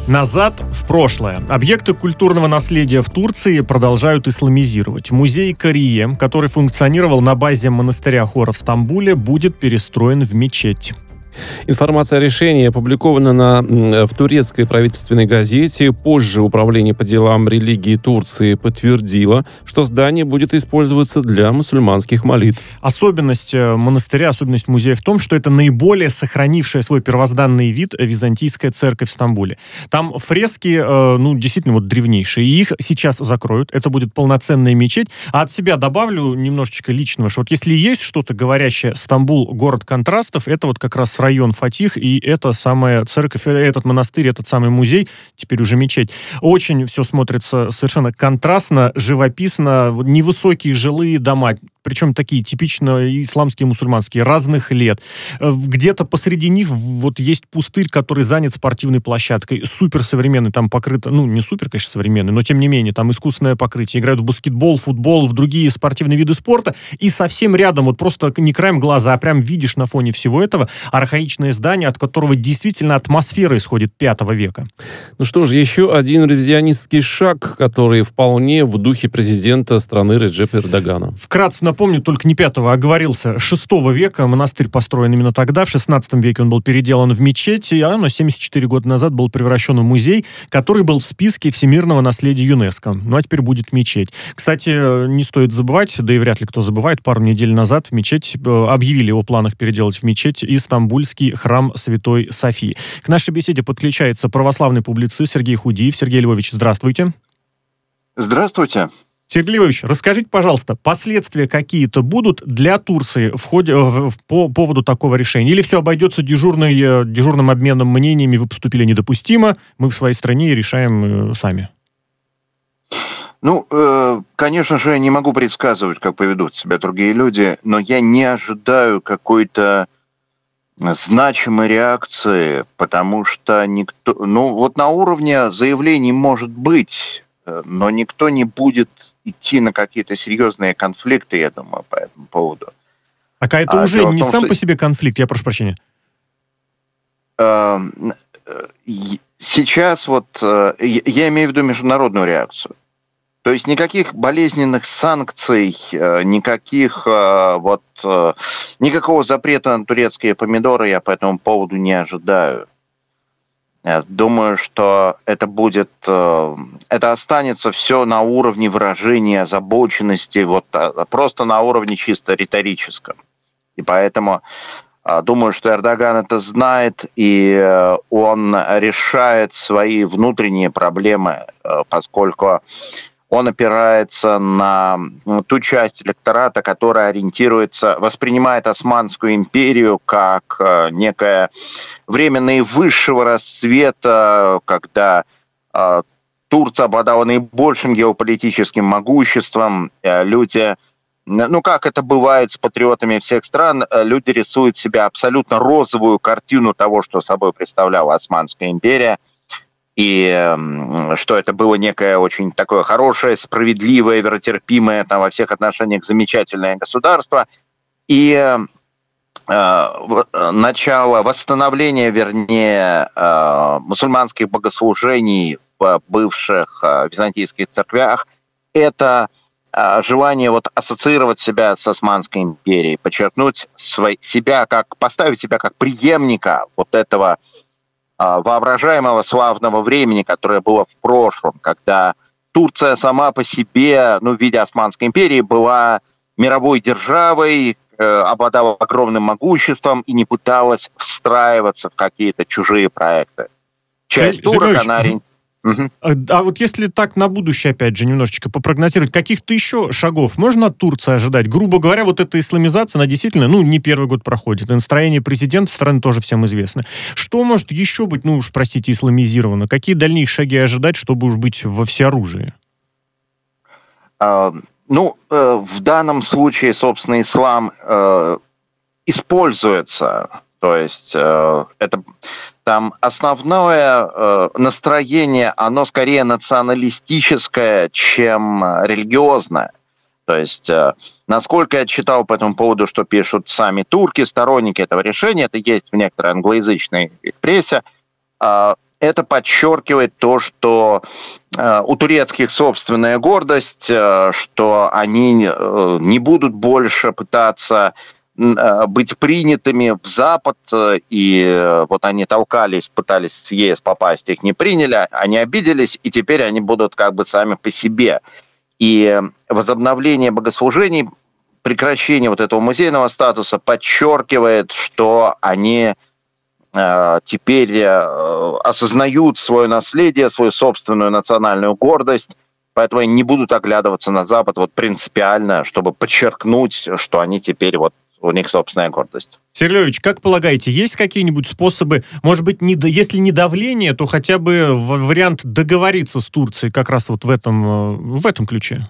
Назад в прошлое. Объекты культурного наследия в Турции продолжают исламизировать. Музей Карие, который функционировал на базе монастыря Хора в Стамбуле, будет перестроен в мечеть. Информация о решении опубликована в турецкой правительственной газете. Позже Управление по делам религии Турции подтвердило, что здание будет использоваться для мусульманских молитв. Особенность монастыря, особенность музея в том, что это наиболее сохранившая свой первозданный вид византийская церковь в Стамбуле. Там фрески, действительно древнейшие. И их сейчас закроют. Это будет полноценная мечеть. А от себя добавлю немножечко личного, что вот если есть что-то говорящее Стамбул, город контрастов, это вот как раз район Фатих, и эта самая церковь, этот монастырь, этот самый музей, теперь уже мечеть. Очень все смотрится совершенно контрастно, живописно, невысокие жилые дома, причем такие типично исламские, мусульманские, разных лет. Где-то посреди них вот есть пустырь, который занят спортивной площадкой, суперсовременный, там покрыто, не супер, конечно, современный, но тем не менее, там искусственное покрытие, играют в баскетбол, футбол, в другие спортивные виды спорта, и совсем рядом, вот просто не краем глаза, а прям видишь на фоне всего этого архаичное здание, от которого действительно атмосфера исходит 5 века. Ну что ж, еще один ревизионистский шаг, который вполне в духе президента страны Реджепа Эрдогана. Вкратце напомню, только не 5-го, оговорился, 6 века. Монастырь построен именно тогда. В 16 веке он был переделан в мечеть, а 74 года назад был превращен в музей, который был в списке всемирного наследия ЮНЕСКо. Ну а теперь будет мечеть. Кстати, не стоит забывать, да и вряд ли кто забывает, пару недель назад в мечеть объявили о планах переделать в мечеть и стамбульский храм Святой Софии. К нашей беседе подключается православный публицист Сергей Худиев. Сергей Львович, здравствуйте. Здравствуйте. Сергей Львович, расскажите, пожалуйста, последствия какие-то будут для Турции по поводу такого решения? Или все обойдется дежурным обменом мнениями, вы поступили недопустимо, мы в своей стране решаем сами? Конечно же, я не могу предсказывать, как поведут себя другие люди, но я не ожидаю какой-то значимой реакции, потому что никто... на уровне заявлений может быть, но никто не будет идти на какие-то серьезные конфликты, я думаю, по этому поводу. Это уже не сам по себе конфликт, я прошу прощения. Сейчас я имею в виду международную реакцию. То есть никаких болезненных санкций, никакого запрета на турецкие помидоры я по этому поводу не ожидаю. Я думаю, что это останется все на уровне выражения озабоченности, просто на уровне чисто риторическом. И поэтому думаю, что Эрдоган это знает, и он решает свои внутренние проблемы, поскольку он опирается на ту часть электората, которая воспринимает Османскую империю как некое время наивысшего расцвета, когда Турция обладала наибольшим геополитическим могуществом. Люди, как это бывает с патриотами всех стран, люди рисуют себе абсолютно розовую картину того, что собой представляла Османская империя. И что это было некое очень такое хорошее, справедливое, веротерпимое, во всех отношениях замечательное государство. И восстановление мусульманских богослужений в бывших византийских церквях – это желание ассоциировать себя с Османской империей, подчеркнуть поставить себя как преемника этого воображаемого славного времени, которое было в прошлом, когда Турция сама по себе, в виде Османской империи, была мировой державой, обладала огромным могуществом и не пыталась встраиваться в какие-то чужие проекты. Часть турок, она ориентирована... А вот если так на будущее, опять же, немножечко попрогнозировать, каких-то еще шагов можно от Турции ожидать? Грубо говоря, эта исламизация, она действительно, не первый год проходит. И настроение президента страны тоже всем известно. Что может еще быть, исламизировано? Какие дальнейшие шаги ожидать, чтобы уж быть во всеоружии? В данном случае, собственно, ислам используется. То есть там основное настроение, оно скорее националистическое, чем религиозное. То есть, насколько я читал по этому поводу, что пишут сами турки, сторонники этого решения, это есть в некоторой англоязычной прессе, это подчеркивает то, что у турецких собственная гордость, что они не будут больше пытаться быть принятыми в Запад, и вот они толкались, пытались в ЕС попасть, их не приняли, они обиделись, и теперь они будут как бы сами по себе. И возобновление богослужений, прекращение вот этого музейного статуса подчеркивает, что они теперь осознают свое наследие, свою собственную национальную гордость, поэтому они не будут оглядываться на Запад вот принципиально, чтобы подчеркнуть, что они теперь вот у них собственная гордость. Сергей Львович, как полагаете, есть какие-нибудь способы, может быть, если не давление, то хотя бы вариант договориться с Турцией как раз вот в этом ключе?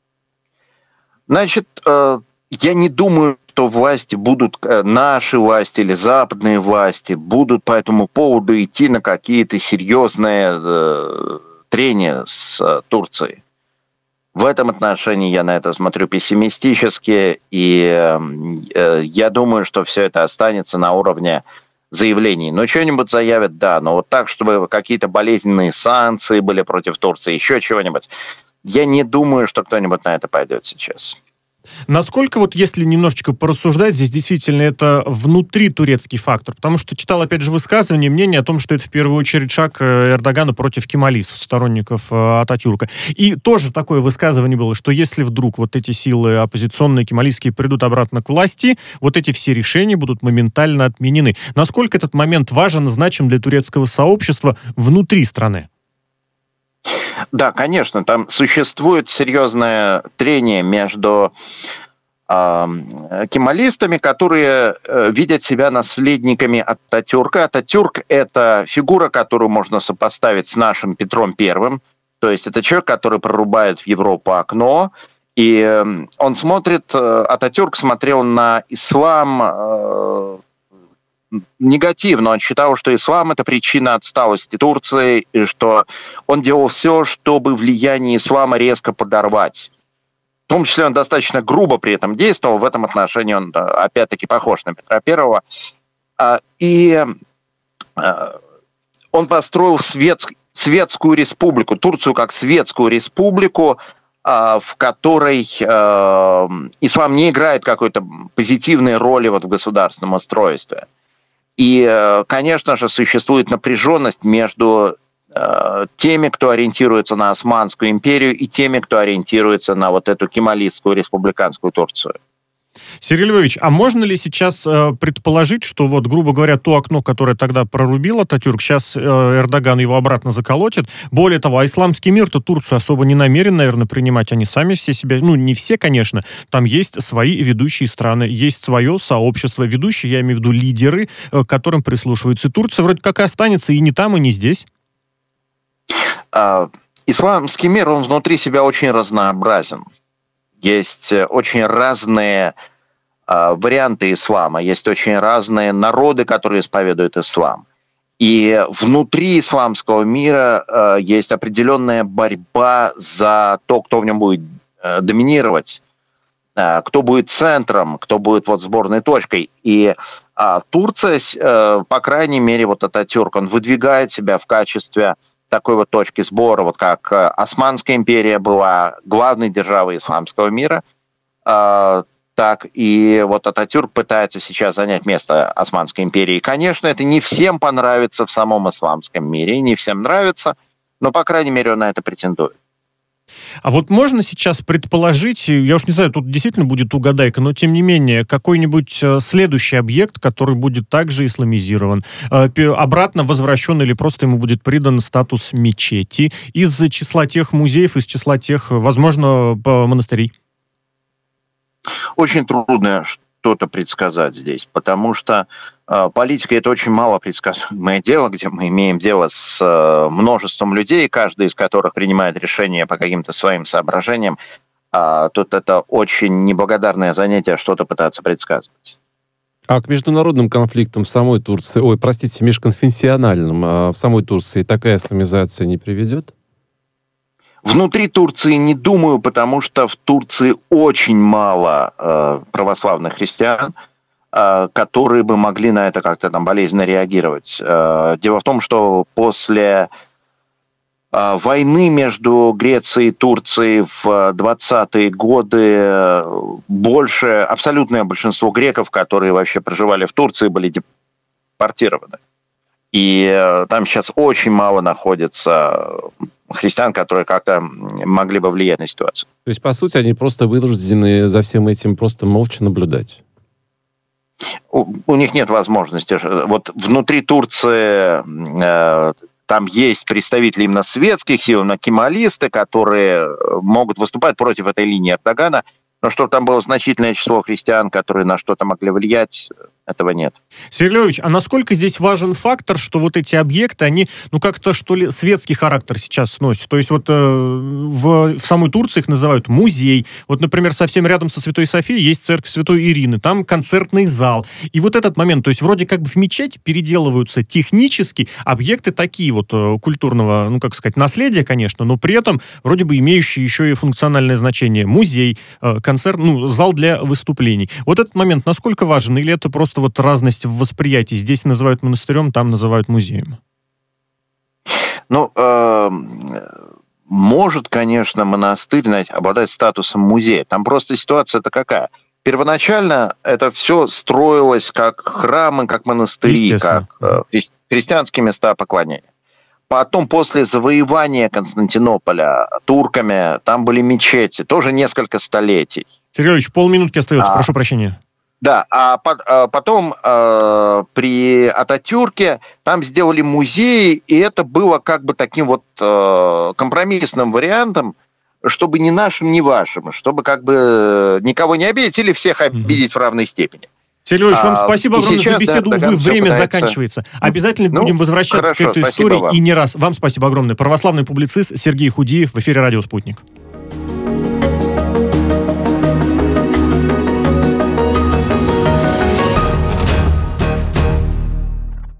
Значит, я не думаю, что власти будут, наши власти или западные власти будут по этому поводу идти на какие-то серьезные трения с Турцией. В этом отношении я на это смотрю пессимистически, и я думаю, что все это останется на уровне заявлений. Ну, что-нибудь заявят, да, но вот так, чтобы какие-то болезненные санкции были против Турции, еще чего-нибудь, я не думаю, что кто-нибудь на это пойдет сейчас. Насколько, вот если немножечко порассуждать, здесь действительно это внутри турецкий фактор? Потому что читал, опять же, высказывание, мнение о том, что это в первую очередь шаг Эрдогана против кемалистов, сторонников Ататюрка. И тоже такое высказывание было, что если вдруг вот эти силы оппозиционные, кемалистские придут обратно к власти, вот эти все решения будут моментально отменены. Насколько этот момент важен, значим для турецкого сообщества внутри страны? Да, конечно, там существует серьезное трение между кемалистами, которые видят себя наследниками Ататюрка. Ататюрк – это фигура, которую можно сопоставить с нашим Петром Первым. То есть это человек, который прорубает в Европу окно. И он смотрит, Ататюрк смотрел на ислам негативно. Он считал, что ислам – это причина отсталости Турции, и что он делал все, чтобы влияние ислама резко подорвать. В том числе он достаточно грубо при этом действовал. В этом отношении он, опять-таки, похож на Петра Первого. И он построил светскую республику, Турцию как светскую республику, в которой ислам не играет какой-то позитивной роли вот в государственном устройстве. И, конечно же, существует напряженность между теми, кто ориентируется на Османскую империю, и теми, кто ориентируется на вот эту кемалистскую республиканскую Турцию. Сергей Львович, а можно ли сейчас предположить, что вот, грубо говоря, то окно, которое тогда прорубил Ататюрк, сейчас Эрдоган его обратно заколотит? Более того, а исламский мир-то Турцию особо не намерен, наверное, принимать. Они сами все себя... Ну, не все, конечно. Там есть свои ведущие страны, есть свое сообщество. Ведущие, я имею в виду лидеры, к которым прислушиваются. И Турция вроде как и останется и не там, и не здесь. Исламский мир, он внутри себя очень разнообразен. Есть очень разные варианты ислама, есть очень разные народы, которые исповедуют ислам. И внутри исламского мира есть определенная борьба за то, кто в нем будет доминировать, кто будет центром, кто будет вот сборной точкой. И Турция, по крайней мере, вот Ататюрк, он выдвигает себя в качестве такой вот точки сбора, вот как Османская империя была главной державой исламского мира, так и вот Ататюрк пытается сейчас занять место Османской империи. Конечно, это не всем понравится в самом исламском мире, не всем нравится, но, по крайней мере, он на это претендует. А вот можно сейчас предположить, я уж не знаю, тут действительно будет угадайка, но тем не менее, какой-нибудь следующий объект, который будет также исламизирован, обратно возвращен или просто ему будет придан статус мечети из числа тех музеев, из числа тех, возможно, монастырей? Очень трудно что-то предсказать здесь, потому что политика – это очень мало предсказуемое дело, где мы имеем дело с множеством людей, каждый из которых принимает решения по каким-то своим соображениям. Тут это очень неблагодарное занятие что-то пытаться предсказывать. А к международным конфликтам в самой Турции, межконфессиональным в самой Турции такая исламизация не приведет? Внутри Турции не думаю, потому что в Турции очень мало православных христиан. которые бы могли на это как-то там болезненно реагировать. Дело в том, что после войны между Грецией и Турцией в 20-е годы абсолютное большинство греков, которые вообще проживали в Турции, были депортированы. И там сейчас очень мало находится христиан, которые как-то могли бы влиять на ситуацию. То есть, по сути, они просто вынуждены за всем этим просто молча наблюдать? У них нет возможности. Вот внутри Турции там есть представители именно светских сил, кемалисты, которые могут выступать против этой линии Эрдогана, но чтобы там было значительное число христиан, которые на что-то могли влиять, этого нет. Сергей Львович, а насколько здесь важен фактор, что вот эти объекты, они, как-то, что ли, светский характер сейчас носят? То есть вот в самой Турции их называют музей. Вот, например, совсем рядом со Святой Софией есть церковь Святой Ирины, там концертный зал. И вот этот момент, то есть вроде как бы в мечеть переделываются технически объекты такие вот культурного, наследия, конечно, но при этом вроде бы имеющие еще и функциональное значение. Музей, концерт, зал для выступлений. Вот этот момент насколько важен? Или это просто вот разность в восприятии? Здесь называют монастырем, там называют музеем. Может, конечно, монастырь обладать статусом музея. Там просто ситуация-то какая? Первоначально это все строилось как храмы, как монастыри, как христианские места поклонения. Потом, после завоевания Константинополя турками, там были мечети, тоже несколько столетий. Сергей Ильич, полминутки остается, прошу прощения. Да, а потом при Ататюрке там сделали музей, и это было как бы таким вот компромиссным вариантом, чтобы ни нашим, ни вашим, чтобы как бы никого не обидеть или всех обидеть в равной степени. Сергей Ильич, вам спасибо огромное за беседу. Увы, время заканчивается. Обязательно будем возвращаться к этой истории и не раз. Вам спасибо огромное. Православный публицист Сергей Худиев в эфире «Радио Спутник».